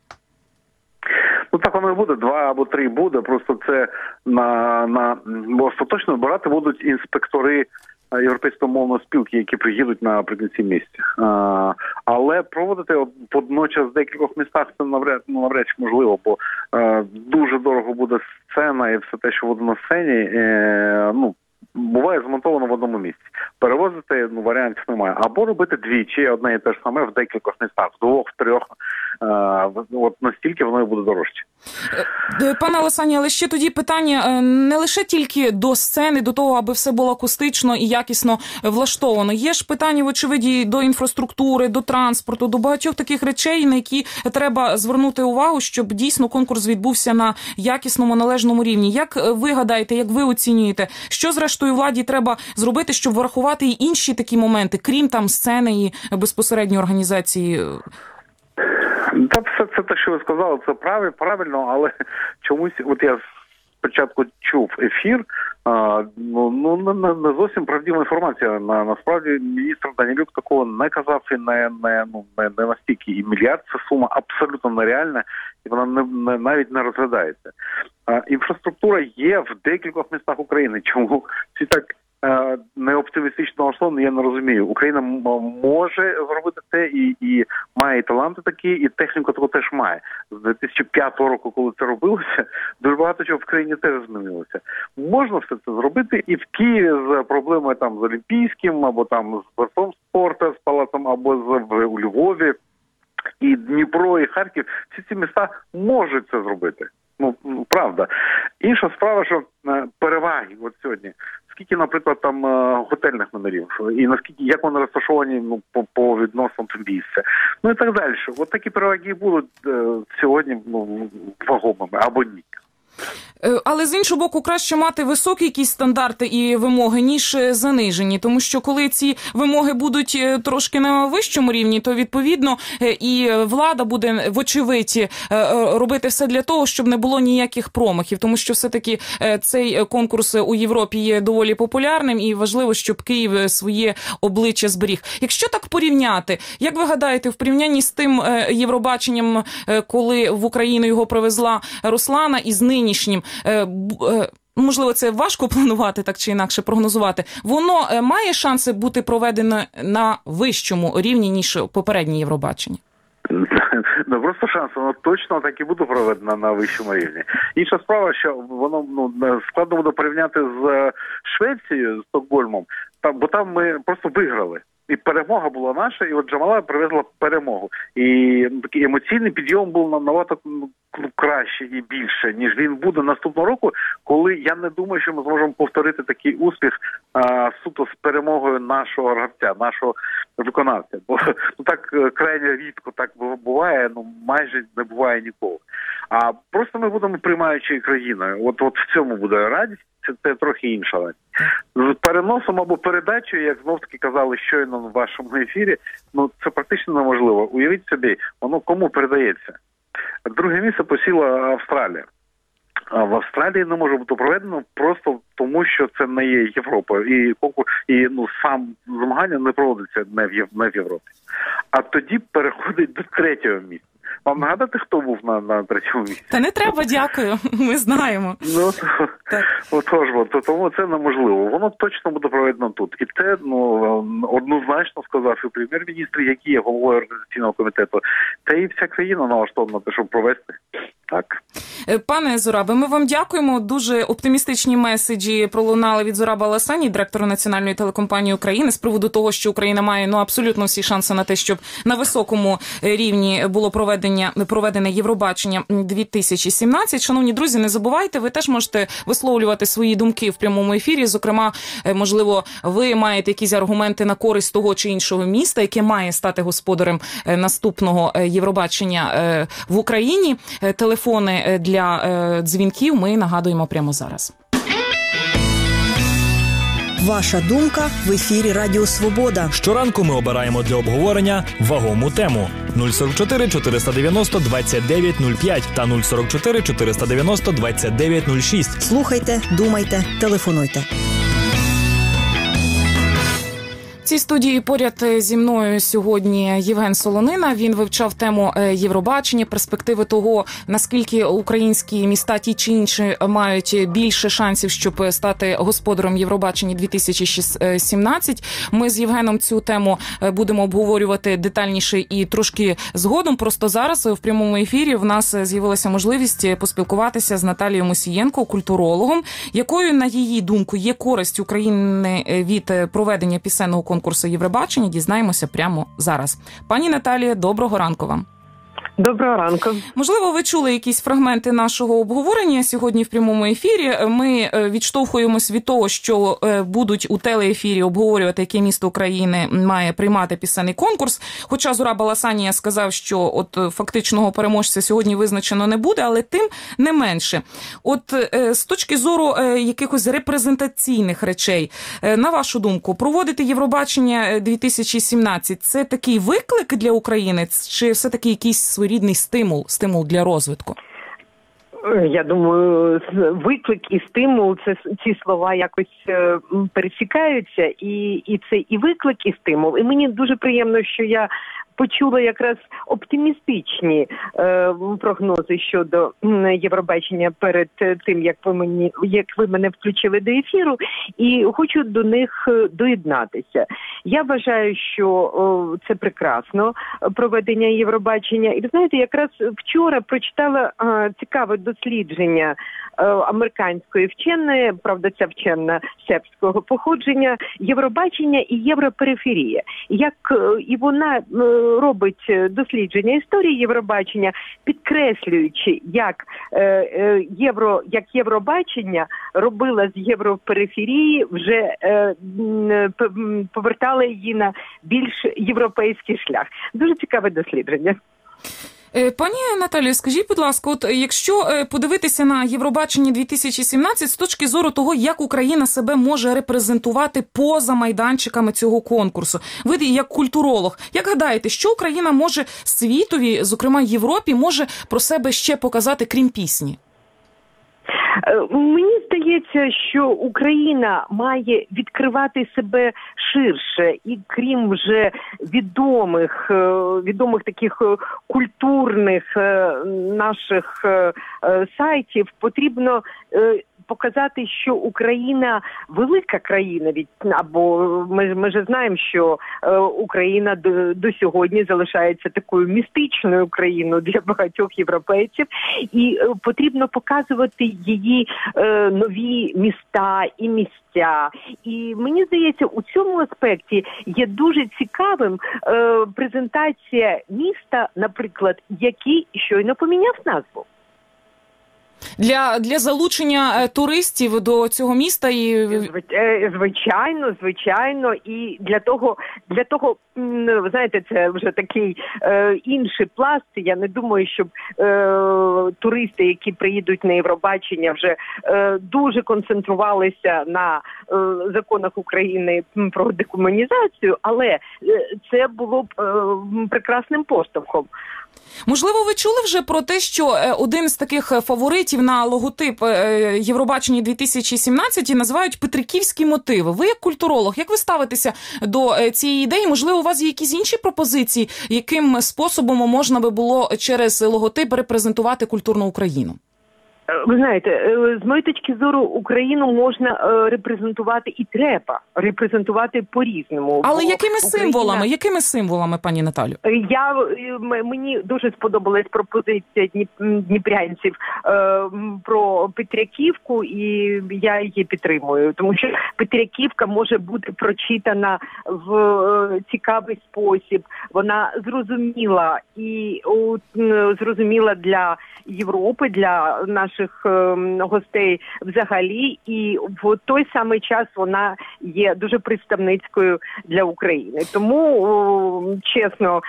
S16: Ну, так воно і буде, два або три буде, просто це на, на... бо остаточно обирати будуть інспектори Європейської мовної спілки, які приїдуть наприкінці місяця. А, але проводити водночас в декількох містах це навряд, ну, навряд чи можливо, бо а, дуже дорого буде сцена і все те, що буде на сцені, е, ну, буває змонтовано в одному місці. Перевозити, ну, варіантів немає. Або робити двічі, одне і те ж саме в декількох містах, в двох, в трьох. Uh, от настільки воно і буде дорожче.
S2: Пане Аласані, але ще тоді питання не лише тільки до сцени, до того, аби все було акустично і якісно влаштовано. Є ж питання, вочевидь, до інфраструктури, до транспорту, до багатьох таких речей, на які треба звернути увагу, щоб дійсно конкурс відбувся на якісному, належному рівні. Як ви гадаєте, як ви оцінюєте, що зрештою владі треба зробити, щоб врахувати і інші такі моменти, крім там сцени і безпосередньо організації?
S16: Та все це те, що ви сказали, це правильно, але чомусь, от я спочатку чув ефір, а, ну, ну не, не зовсім правдива інформація. На, насправді міністр Данилюк такого не казав і не, не, ну, не, не настільки. І мільярд – це сума абсолютно нереальна, і вона не, не, навіть не розглядається. А, інфраструктура є в декількох містах України. Чому всі так не оптимістично налаштований, я не розумію. Україна може зробити це і, і має і таланти такі, і техніку таку теж має. З дві тисячі п'ятого року, коли це робилося, дуже багато чого в країні теж змінилося. Можна все це зробити і в Києві з проблемою там з Олімпійським, або там з Дворцом спорту, з палацом, або з, в, у Львові, і Дніпро, і Харків. Всі ці міста можуть це зробити. Ну, правда. Інша справа, що переваги от сьогодні. Скільки, наприклад, там готельних номерів, і наскільки, як вони розташовані, ну, по, по відносно до місця. Ну і так далі. От такі переваги будуть е, сьогодні, ну, вагомими або ні.
S2: Але, з іншого боку, краще мати високі якісь стандарти і вимоги, ніж занижені. Тому що, коли ці вимоги будуть трошки на вищому рівні, то, відповідно, і влада буде, вочевидь, робити все для того, щоб не було ніяких промахів. Тому що, все-таки, цей конкурс у Європі є доволі популярним, і важливо, щоб Київ своє обличчя зберіг. Якщо так порівняти, як ви гадаєте, в порівнянні з тим Євробаченням, коли в Україну його привезла Руслана, і з нинішнім, можливо, це важко планувати так чи інакше, прогнозувати, воно має шанси бути проведено на вищому рівні, ніж попереднє Євробачення?
S16: Ну, просто шанс, воно точно так і буде проведено на вищому рівні. Інша справа, що воно, ну, складно буде порівняти з Швецією, з Стокгольмом, там, бо там ми просто виграли. І перемога була наша, і от Джамала привезла перемогу. І ну, такий емоційний підйом був набагато ну, краще і більше, ніж він буде наступного року, коли я не думаю, що ми зможемо повторити такий успіх а, суто з перемогою нашого гравця, нашого виконавця. Бо ну, так крайне рідко так буває, ну майже не буває ніколи. А просто ми будемо приймаючою країною. От, от в цьому буде радість. Це, це трохи інша радість. З переносом або передачею, як знов-таки казали щойно в вашому ефірі, ну це практично неможливо. Уявіть собі, воно кому передається. Друге місце посіла Австралія. А в Австралії не може бути проведено просто тому, що це не є Європою. І, і ну, сам змагання не проводиться не в, не в Європі. А тоді переходить до третього місця. Вам нагадати, хто був на, на третьому місці?
S2: Та не треба, дякую, ми знаємо.
S16: Ну, отож, от, тому це неможливо. Воно точно буде проведено тут. І це ну, однозначно сказав і прем'єр-міністр, який є головою організаційного комітету, та і вся країна налаштована на те, щоб провести. Так.
S2: Пане Зурабе, ми вам дякуємо. Дуже оптимістичні меседжі пролунали від Зураба Аласані, директора Національної телекомпанії України, з приводу того, що Україна має ну абсолютно всі шанси на те, щоб на високому рівні було проведення проведене Євробачення дві тисячі сімнадцять. Шановні друзі, не забувайте, ви теж можете висловлювати свої думки в прямому ефірі. Зокрема, можливо, ви маєте якісь аргументи на користь того чи іншого міста, яке має стати господарем наступного Євробачення в Україні. Телефони для дзвінків ми нагадуємо прямо зараз.
S7: Ваша думка в ефірі Радіо Свобода.
S1: Щоранку ми обираємо для обговорення вагому тему. нуль сорок чотири чотириста дев'яносто двадцять дев'ять нуль п'ять та нуль сорок чотири чотириста дев'яносто двадцять дев'ять нуль шість.
S7: Слухайте, думайте, телефонуйте.
S2: В цій студії поряд зі мною сьогодні Євген Солонина. Він вивчав тему Євробачення, перспективи того, наскільки українські міста ті чи інші мають більше шансів, щоб стати господарем Євробачення дві тисячі сімнадцять. Ми з Євгеном цю тему будемо обговорювати детальніше і трошки згодом. Просто зараз в прямому ефірі в нас з'явилася можливість поспілкуватися з Наталією Мусієнко, культурологом, якою, на її думку, є користь України від проведення пісенного конкурсу конкурсу Євробачення, дізнаємося прямо зараз. Пані Наталія, доброго ранку вам.
S17: Доброго ранку.
S2: Можливо, ви чули якісь фрагменти нашого обговорення сьогодні в прямому ефірі. Ми відштовхуємось від того, що будуть у телеефірі обговорювати, яке місто України має приймати пісенний конкурс. Хоча Зураб Аласані сказав, що от фактичного переможця сьогодні визначено не буде, але тим не менше. От з точки зору якихось репрезентаційних речей, на вашу думку, проводити Євробачення дві тисячі сімнадцять – це такий виклик для України, чи все-таки якийсь свої рідний стимул, стимул для розвитку?
S17: Я думаю, виклик і стимул, це ці слова якось пересікаються, і, і це і виклик, і стимул. І мені дуже приємно, що я почула якраз оптимістичні е, прогнози щодо Євробачення перед тим, як ви мені, як ви мене включили до ефіру, і хочу до них доєднатися. Я вважаю, що о, це прекрасно, проведення Євробачення. І ви знаєте, якраз вчора прочитала е, цікаве дослідження е, американської вченої, правда, ця вчена сербського походження, Євробачення і європериферія. Як е, і вона е, робить дослідження історії Євробачення, підкреслюючи, як е, е, євро, як Євробачення робила з європериферії, вже е, повертала її на більш європейський шлях. Дуже цікаве дослідження.
S2: Пані Наталію, скажіть, будь ласка, от якщо подивитися на Євробачення дві тисячі сімнадцять з точки зору того, як Україна себе може репрезентувати поза майданчиками цього конкурсу, ви як культуролог, як гадаєте, що Україна може світові, зокрема Європі, може про себе ще показати, крім пісні?
S17: Мені здається, що Україна має відкривати себе ширше, і крім вже відомих, відомих таких культурних наших сайтів, потрібно показати, що Україна велика країна, від або ми, ми ж знаємо, що е, Україна до, до сьогодні залишається такою містичною країною для багатьох європейців, і е, потрібно показувати її е, нові міста і місця. І мені здається, у цьому аспекті є дуже цікавим е, презентація міста, наприклад, який щойно поміняв назву.
S2: Для, для залучення е, туристів до цього міста і...
S17: Звичайно, звичайно. І для того, для того, ви знаєте, це вже такий е, інший пласт. Я не думаю, щоб е, туристи, які приїдуть на Євробачення, вже е, дуже концентрувалися на е, законах України про декомунізацію, але е, це було б е, прекрасним поштовхом.
S2: Можливо, ви чули вже про те, що один з таких фаворитів на логотип Євробачення дві тисячі сімнадцять називають петриківські мотиви. Ви як культуролог, як ви ставитеся до цієї ідеї? Можливо, у вас є якісь інші пропозиції, яким способом можна би було через логотип репрезентувати культурну Україну?
S17: Ви знаєте, з моєї точки зору, Україну можна репрезентувати і треба репрезентувати по-різному.
S2: Але якими
S17: Україна...
S2: символами? Якими символами, пані Наталю?
S17: Я мені дуже сподобалась пропозиція дніпрянців е, про Петряківку, і я її підтримую, тому що Петряківка може бути прочитана в е, цікавий спосіб. Вона зрозуміла і о, зрозуміла для Європи, для наших е, гостей взагалі, і в той самий час вона є дуже представницькою для України. Тому, о, чесно,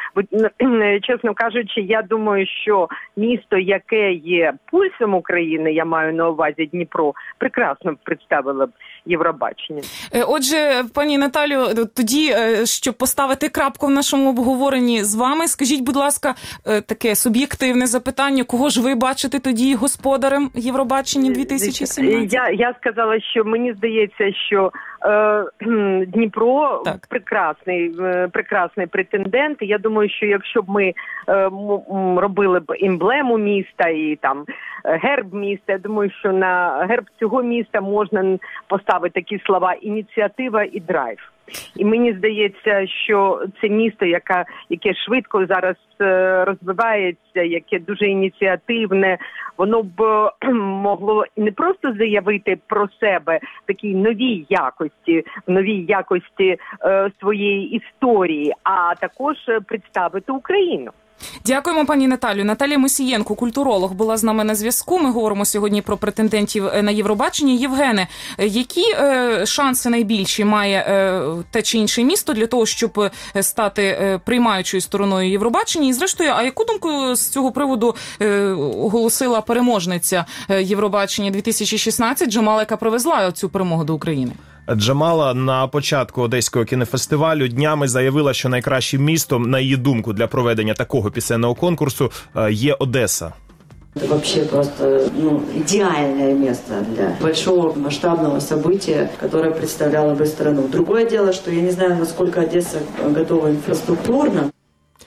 S17: чесно кажучи, я думаю, що місто, яке є пульсом України, я маю на увазі Дніпро, прекрасно представило б Євробачення.
S2: Отже, пані Наталю, тоді, щоб поставити крапку в нашому обговоренні з вами, скажіть, будь ласка, таке суб'єктивне запитання, кого ж ви бачите тоді господарем Євробачення дві тисячі сімнадцять?
S17: Я, я сказала, що мені здається, що е, Дніпро так. прекрасний, прекрасний претендент. Я думаю, що якщо б ми е, робили б емблему міста і там герб міста, я думаю, що на герб цього міста можна поставити такі слова «ініціатива» і «драйв». І мені здається, що це місто, яке, яке швидко зараз е, розвивається, яке дуже ініціативне, воно б могло не просто заявити про себе в такій новій якості, в новій якості е, своєї історії, а також представити Україну.
S2: Дякуємо, пані Наталю. Наталія Мусієнко, культуролог, була з нами на зв'язку. Ми говоримо сьогодні про претендентів на Євробачення. Євгене, які е, шанси найбільші має е, те чи інше місто для того, щоб стати е, приймаючою стороною Євробачення? І зрештою, а яку думку з цього приводу е, оголосила переможниця Євробачення дві тисячі шістнадцять Джамала, яка привезла цю перемогу до України?
S14: Джамала на початку Одеського кінофестивалю днями заявила, що найкращим містом, на її думку, для проведення такого пісенного конкурсу є Одеса.
S18: Это вообще просто ну, идеальное место для большого масштабного события, которое представляло бы страну. Другое дело, что я не знаю, насколько Одесса готова инфраструктурно.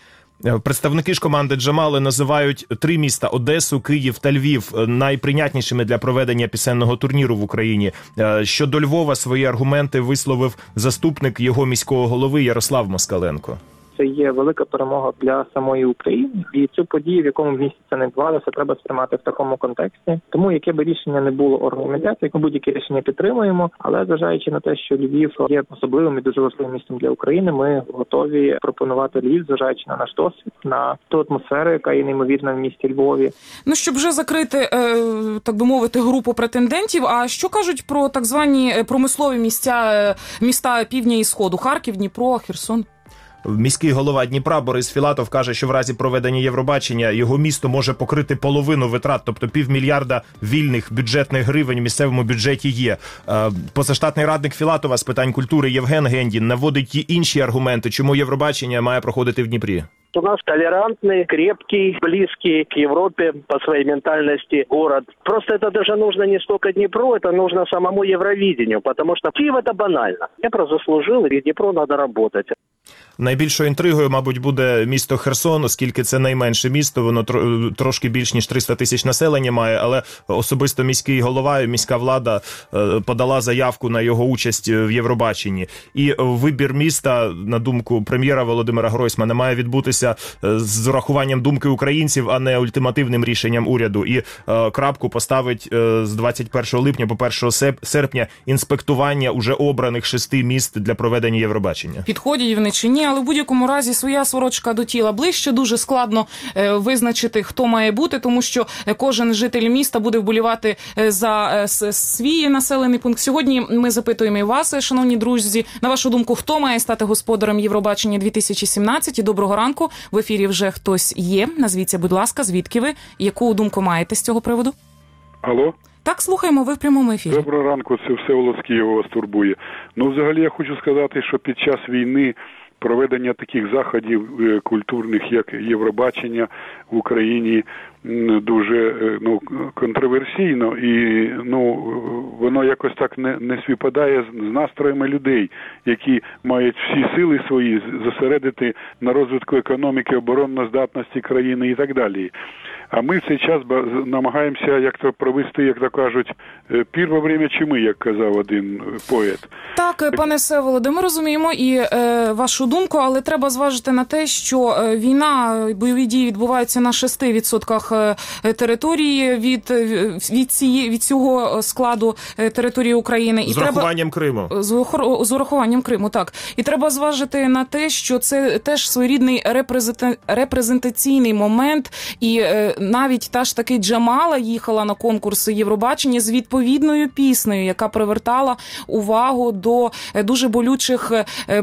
S14: Представники ж команди Джамали називають три міста – Одесу, Київ та Львів – найприйнятнішими для проведення пісенного турніру в Україні. Щодо Львова свої аргументи висловив заступник його міського голови Ярослав Москаленко.
S6: Це є велика перемога для самої України, і цю подію, в якому місці це не відбувалося, треба сприймати в такому контексті. Тому яке би рішення не було організації, ми будь-яке рішення підтримуємо, але зважаючи на те, що Львів є особливим і дуже важливим містом для України, ми готові пропонувати Львів, зважаючи на наш досвід, на ту атмосферу, яка є неймовірна в місті Львові.
S2: Ну, щоб вже закрити, так би мовити, групу претендентів, а що кажуть про так звані промислові місця, міста півдня і сходу? Харків, Дніпро, Херсон?
S14: Міський голова Дніпра Борис Філатов каже, що в разі проведення Євробачення його місто може покрити половину витрат, тобто півмільярда вільних бюджетних гривень в місцевому бюджеті є. Позаштатний радник Філатова з питань культури Євген Гендін наводить й інші аргументи, чому Євробачення має проходити в Дніпрі.
S19: У нас толерантный, крепкий, близкий к Европе по своей ментальности город. Просто это даже нужно не столько Днепру, это нужно самому Евровидению, потому что Киев это банально. Днепр заслужил, и Днепру надо работать.
S14: Найбільшою інтригою, мабуть, буде місто Херсон, оскільки це найменше місто, воно трошки більш ніж триста тисяч населення має, але особисто міський голова і міська влада подала заявку на його участь в Євробаченні. І вибір міста, на думку прем'єра Володимира Гройсмана, має відбутися з урахуванням думки українців, а не ультимативним рішенням уряду. І крапку поставить з двадцять першого липня по першого серпня інспектування уже обраних шести міст для проведення Євробачення.
S2: Підходять вони чи ні, але в будь-якому разі своя сорочка до тіла ближче. Дуже складно е, визначити, хто має бути, тому що кожен житель міста буде вболівати за е, свій населений пункт. Сьогодні ми запитуємо і вас, шановні друзі, на вашу думку, хто має стати господарем Євробачення дві тисячі сімнадцять? Доброго ранку. В ефірі вже хтось є. Назвіться, будь ласка, звідки ви? Яку думку маєте з цього приводу?
S20: Алло?
S2: Так, слухаємо, ви в прямому ефірі.
S20: Доброго ранку, це Всеволод з Києва вас турбує. Ну, взагалі, я хочу сказати, що під час війни проведення таких заходів культурних, як Євробачення в Україні, дуже ну, контроверсійно і ну, воно якось так не, не співпадає з настроями людей, які мають всі сили свої зосередити на розвитку економіки, оборонноздатності країни і так далі. А ми в цей час намагаємося як-то провести, як то кажуть, пір во время чуми, як казав один поет.
S2: Так, пане Всеволоде, ми розуміємо і е, вашу думку, але треба зважити на те, що війна, бойові дії відбуваються на шести відсотках території від, від, цієї, від цього складу території України. І
S14: з урахуванням
S2: треба,
S14: Криму.
S2: З, з урахуванням Криму, так. І треба зважити на те, що це теж своєрідний репрезентаційний момент, і е, навіть та ж таки Джамала їхала на конкурс Євробачення з відповідною піснею, яка привертала увагу до дуже болючих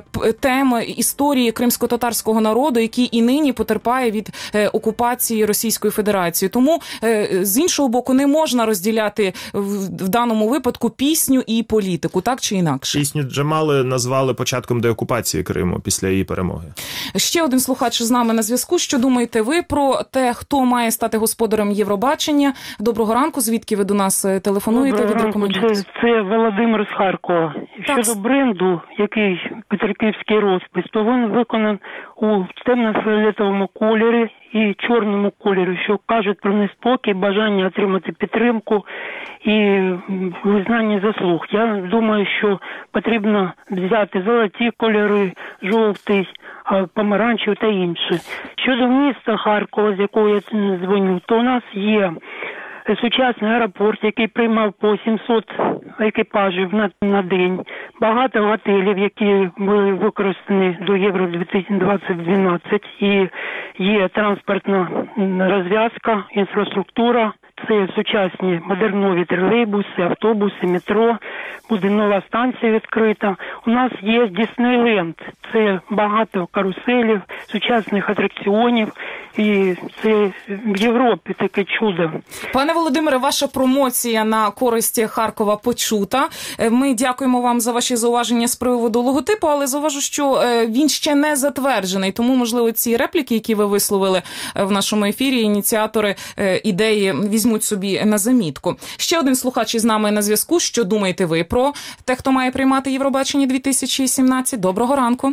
S2: тем історії кримсько-татарського народу, який і нині потерпає від окупації Російської Федерації. Тому, з іншого боку, не можна розділяти в даному випадку пісню і політику, так чи інакше.
S14: Пісню Джамали назвали початком деокупації Криму після її перемоги.
S2: Ще один слухач з нами на зв'язку. Що думаєте ви про те, хто має стати господарем Євробачення? Доброго ранку, звідки ви до нас телефонуєте?
S21: Доброго ранку, це, це Володимир з Харкова.
S2: Так.
S21: Щодо бренду, який Петриківський розпис, то він виконаний у темно-фіолетовому кольорі і чорному кольорі, що кажуть про неспокій, бажання отримати підтримку і визнання заслуг. Я думаю, що потрібно взяти золоті кольори, жовтий, помаранчевий та інше. Щодо міста Харкова, з якого я дзвоню, то у нас є сучасний аеропорт, який приймав по сімсот екіпажів на, на день. Багато готелів, які були використані до Євро двадцять дванадцять. І є транспортна розв'язка, інфраструктура. Це сучасні модернові тролейбуси, автобуси, метро. Буде нова станція відкрита. У нас є Діснейленд. Це багато каруселів, сучасних атракціонів. І це в Європі таке чудо.
S2: Пане Володимире, ваша промоція на користь Харкова почута. Ми дякуємо вам за ваші зауваження з приводу логотипу, але зауважу, що він ще не затверджений. Тому, можливо, ці репліки, які ви висловили в нашому ефірі, ініціатори ідеї візьмуть собі на замітку. Ще один слухач із нами на зв'язку. Що думаєте ви про те, хто має приймати Євробачення дві тисячі сімнадцять? Доброго ранку.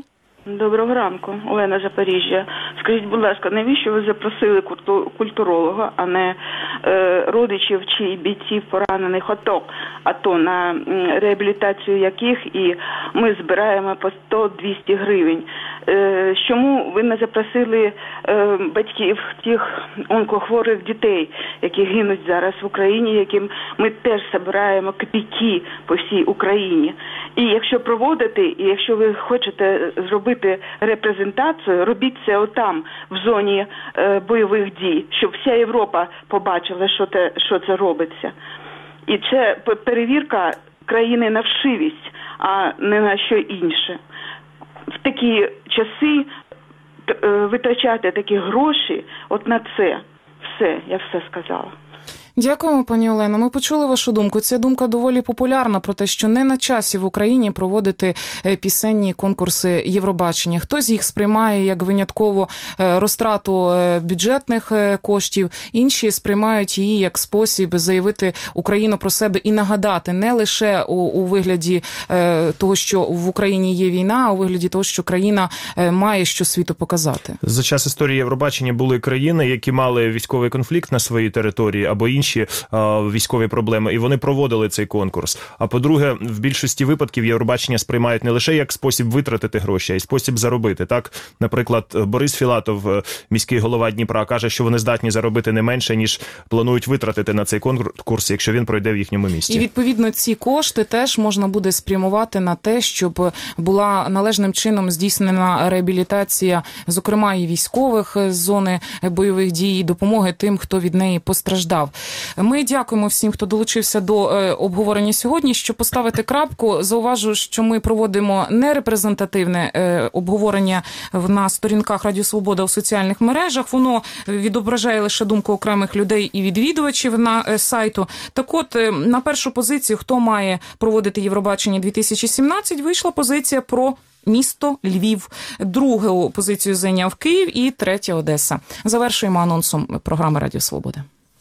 S9: Доброго ранку, Олена, Запоріжжя. Скажіть, будь ласка, навіщо ви запросили культуролога, а не е, родичів чи бійців поранених АТО, АТО, на реабілітацію яких і ми збираємо по сто-двісті гривень? Е, чому ви не запросили е, батьків тих онкохворих дітей, які гинуть зараз в Україні, яким ми теж збираємо копійки по всій Україні? І якщо проводити, і якщо ви хочете зробити репрезентацію, робіть це отам, в зоні е, бойових дій, щоб вся Європа побачила, що це, що це робиться. І це перевірка країни на вшивість, а не на що інше. В такі часи е, витрачати такі гроші, от на це. Все, я все сказала.
S2: Дякуємо, пані Олено. Ми почули вашу думку. Ця думка доволі популярна про те, що не на часі в Україні проводити пісенні конкурси Євробачення. Хтось їх сприймає як винятково розтрату бюджетних коштів, інші сприймають її як спосіб заявити Україну про себе і нагадати не лише у, у вигляді того, що в Україні є війна, а у вигляді того, що країна має що світу показати. За
S14: час історії Євробачення були країни, які мали військовий конфлікт на своїй території або інші військові проблеми, і вони проводили цей конкурс. А по-друге, в більшості випадків Євробачення сприймають не лише як спосіб витратити гроші, а й спосіб заробити. Так, наприклад, Борис Філатов, міський голова Дніпра, каже, що вони здатні заробити не менше, ніж планують витратити на цей конкурс, якщо він пройде в їхньому місті.
S2: І, відповідно, ці кошти теж можна буде спрямувати на те, щоб була належним чином здійснена реабілітація, зокрема, і військових з зони бойових дій, і допомоги тим, хто від неї постраждав. Ми дякуємо всім, хто долучився до обговорення сьогодні. Щоб поставити крапку, зауважу, що ми проводимо не репрезентативне обговорення на сторінках Радіо Свобода у соціальних мережах. Воно відображає лише думку окремих людей і відвідувачів на сайту. Так от, на першу позицію, хто має проводити Євробачення дві тисячі сімнадцять, вийшла позиція про місто Львів. Другу позицію зайняв Київ і третя Одеса. Завершуємо анонсом програми Радіо Свобода.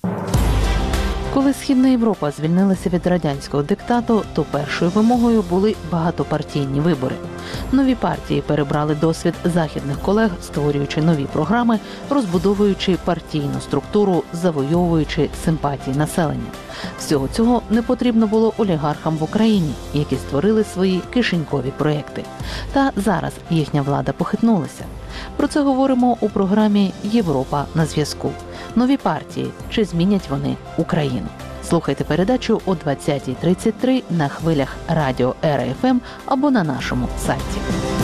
S22: Коли Східна Європа звільнилася від радянського диктату, то першою вимогою були багатопартійні вибори. Нові партії перебрали досвід західних колег, створюючи нові програми, розбудовуючи партійну структуру, завойовуючи симпатії населення. Всього цього не потрібно було олігархам в Україні, які створили свої кишенькові проєкти. Та зараз їхня влада похитнулася. Про це говоримо у програмі «Європа на зв'язку». Нові партії. Чи змінять вони Україну? Слухайте передачу о двадцятій тридцять три на хвилях радіо Ера Еф Ем або на нашому сайті.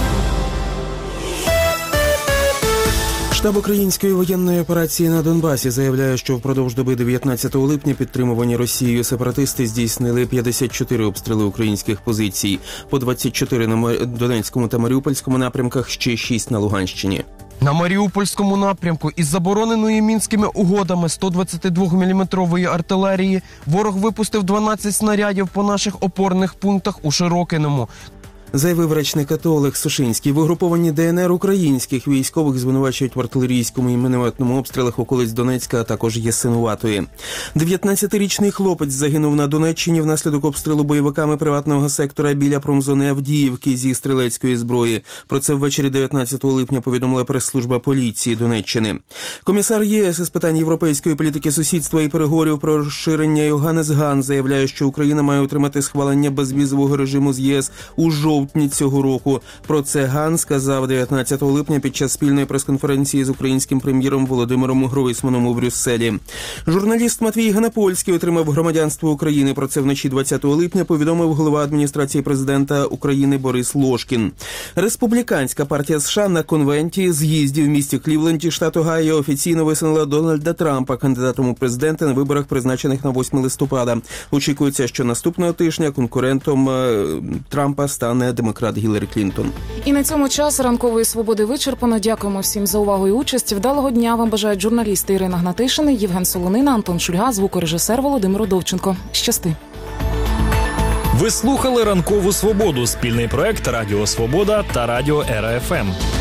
S8: Штаб української воєнної операції на Донбасі заявляє, що впродовж доби дев'ятнадцятого липня підтримувані Росією сепаратисти здійснили п'ятдесят чотири обстріли українських позицій, по двадцять чотири на Донецькому та Маріупольському напрямках, ще шість на Луганщині.
S23: На Маріупольському напрямку із забороненої Мінськими угодами сто двадцятидвоміліметрової артилерії ворог випустив дванадцять снарядів по наших опорних пунктах у Широкиному.
S8: Заявив речник АТО Олег Сушинський. В угрупованні Де Ен Ер українських військових звинувачують в артилерійському і мінометному обстрілах околиць Донецька, а також Ясинуватої. дев'ятнадцятирічний хлопець загинув на Донеччині внаслідок обстрілу бойовиками приватного сектора біля промзони Авдіївки зі стрілецької зброї. Про це ввечері дев'ятнадцятого липня повідомила прес-служба поліції Донеччини. Комісар ЄС із питань європейської політики сусідства і переговорів про розширення Йоганнес Ган заявляє, що Україна має отримати схвалення безвізового режиму з ЄС у жовтні цього року. Про це Ган сказав дев'ятнадцятого липня під час спільної прес-конференції з українським прем'єром Володимиром Гройсманом у Брюсселі. Журналіст Матвій Ганапольський отримав громадянство України. Про це вночі двадцятого липня повідомив голова адміністрації президента України Борис Лошкін. Республіканська партія США на конвенті з'їзді в місті Клівленді, штат Огайо, офіційно висунула Дональда Трампа кандидатом у президенти на виборах, призначених на восьме листопада. Очікується, що наступного тижня конкурентом Трампа стане демократ Гіларі Клінтон.
S2: І на цьому час ранкової свободи вичерпано. Дякуємо всім за увагу і участь. Вдалого дня вам бажають журналісти Ірина Гнатишина, Євген Солонина, Антон Шульга, звукорежисер Володимир Удовченко. Щасти.
S1: Ви слухали «Ранкову свободу» – спільний проект Радіо Свобода та Радіо Ера Еф Ем.